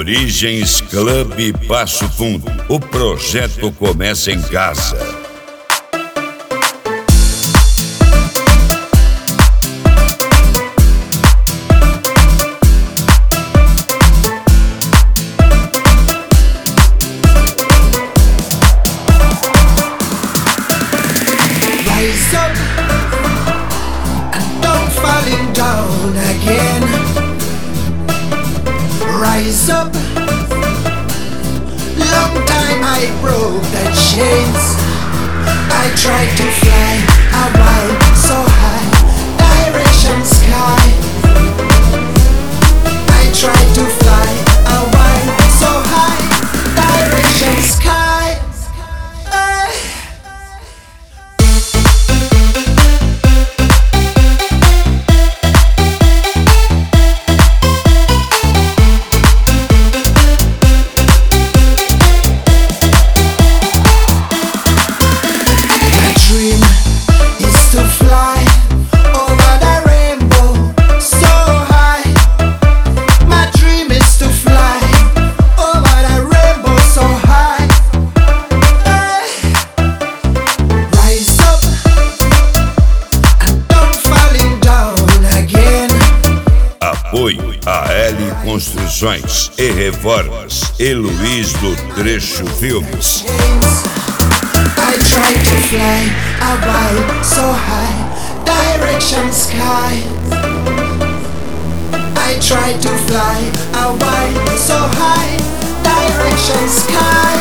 Origens Club Passo Fundo. O projeto começa em casa. Rise up and don't falling down again. Rise up. Long time I broke the chains. I tried to fly a while so high, direction sky. I tried to fly a while so high, direction sky. Apoio a L Construções e Reformas e Luiz do Trecho Filmes. I tried to fly a while so high, direction sky. I tried to fly a while so high, direction sky.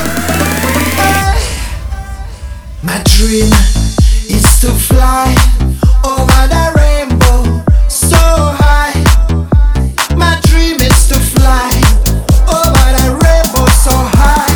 My dream is to fly over the rainbow so high. My dream is to fly over the rainbow so high.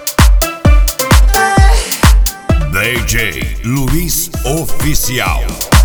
DJ Luiz Oficial.